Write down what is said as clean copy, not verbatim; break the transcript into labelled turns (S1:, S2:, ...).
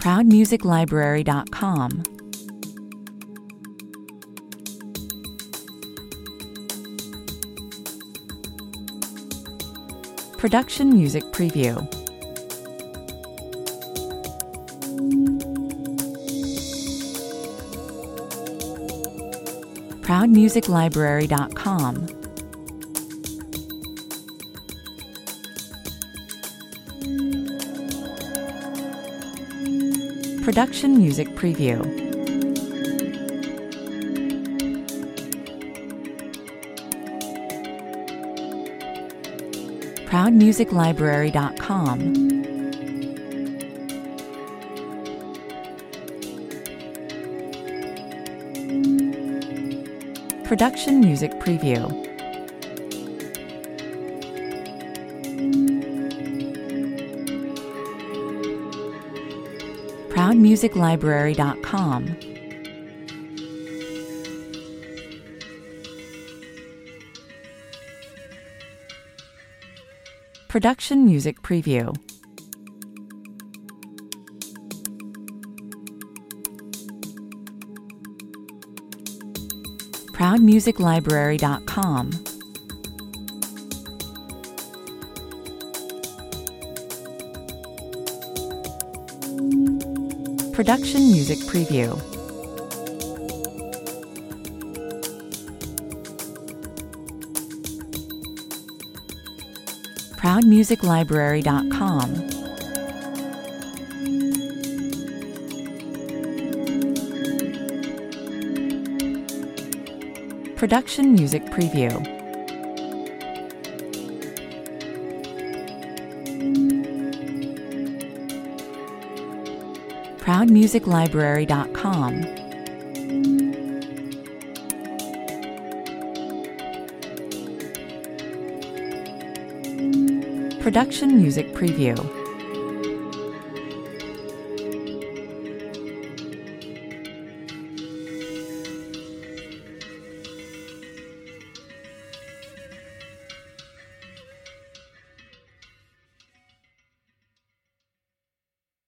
S1: ProudMusicLibrary.com. Production Music Preview. ProudMusicLibrary.com. Production Music Preview. ProudMusicLibrary.com. Production Music Preview. ProudMusicLibrary.com. Production Music Preview. ProudMusicLibrary.com. Production Music Preview. ProudMusicLibrary.com. Production Music Preview. ProudMusicLibrary.com. Production Music Preview.